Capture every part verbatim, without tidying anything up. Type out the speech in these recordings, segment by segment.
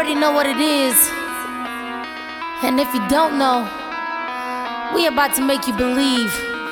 already know what it is. And if you don't know, we about to make you believe.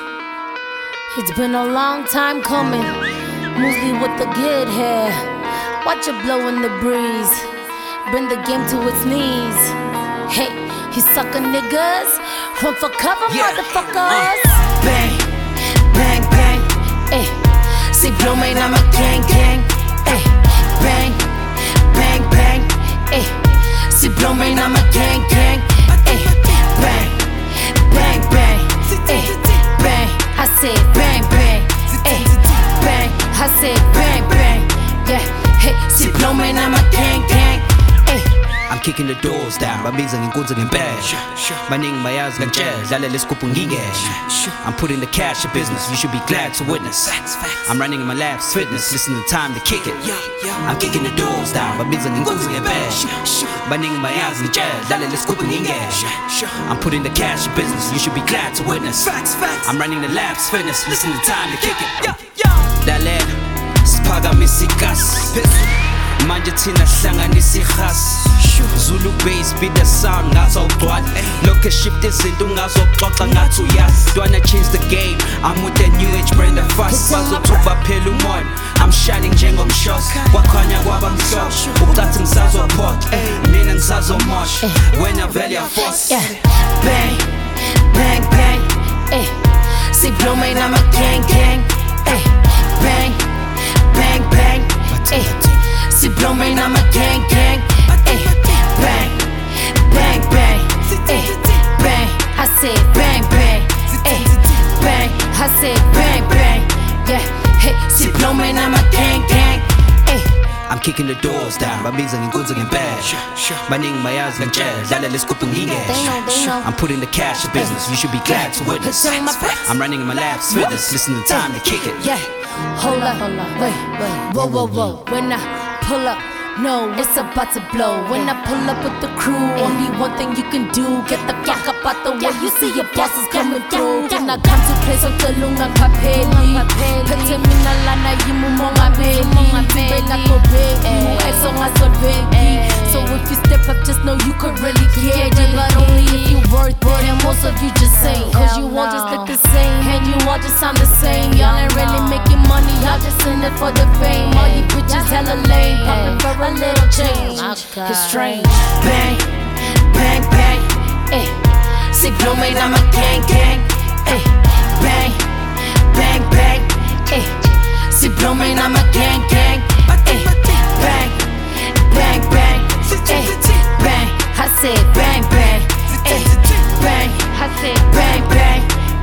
It's been a long time coming, mostly with the good hair. Watch it blow in the breeze, bring the game to its knees. Hey, you sucker niggas, run for cover, yeah. Motherfuckers. uh. Bang, bang, bang, eh. See blow man, I'm a gang, gang, eh. Bang, bang, bang, eh. See blow man, I'm a gang, gang, eh. Bang, bang, bang, eh. Bang, I said bang, bang, eh. Bang, I said bang, bang, yeah. Hey, see blow man, I'm a gang, gang, eh. I'm kicking the doors down, babizang inkunzi ngempela. Baningi bayazi ngantshela, dlala lesigubhu ngingehla. I'm putting the cash in business, you should be glad to witness. I'm running in my lab's fitness, listen to time to kick it. I'm kicking the doors down, babizang inkunzi ngempela. Baningi bayazi ngantshela, dlala lesigubhu ngingehla. I'm putting the cash in business, you should be glad to witness. I'm running the lab's fitness, listen to time to kick it. Dale, siphakamisa ikasi. Manje thina hlanganisa ihasi. Zulu bass beat the sound ngathi awugcwali. Lokho shift izinto ungazoxoxa ngathi uyazi. Wanna change the game, I'm with the new age brand of fast. Bazothuba phela umoya, I'm shining njengomshosi. Kwakhanya kwaba mhlophe, ucathi ngisazophoxa. Mina ngisazomosha, wena vele yaforce. Bang, bang, bang, eh. See blow man, I'm a gang, gang, eh. Bang, bang, bang, eh. See blow man, I'm a gang, gang, eh. Bang, bang, bang, eh. Bang, I said bang, bang, eh. Bang, I said bang, bang, yeah. Hey, see blow man, I'm a gang, gang, eh. I'm kicking the doors down, babizang inkunzi ngempela. Baningi bayazi ngantshela, dlala lesigubhu ngingehla. I'm putting the cash in business, you should be glad to witness. I'm running in my lab's fitness, listen to time to kick it. Yeah, hold up, hold up, wait, wait, whoa, whoa, whoa. When I pull up, no, it's about to blow. When I pull up with the crew, only one thing you can do, get the fuck up out the way. You see your bosses coming through. When I come to play so telunga kapeli, pete mina lana yimu monga beli, bela ko baby, eso ngaso baby. So if you step up, just know you could really get it, but only if you worth it. And most of you just ain't, cause you all just look the same, and you all just sound the same. Y'all ain't really making money, y'all just in it for the fame. All you bitches hella lame, poppin' for a little change. It's strange. Bang, bang, bang, eh. See blow man, I'm a gang, gang, eh. Bang, bang, bang, eh. See blow man, I'm a gang, gang, eh. Bang, bang, bang, eh. Bang, I said bang, bang, eh. Bang, I said bang, bang,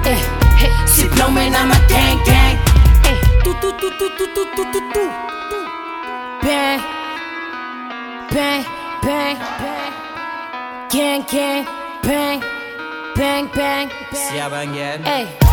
eh. See blow man, I'm a gang, gang, eh. Do do do do do do do do do. Bang. Bang, bang, bang, gang, gang, bang, bang, bang, bang. Siyabangena. Hey.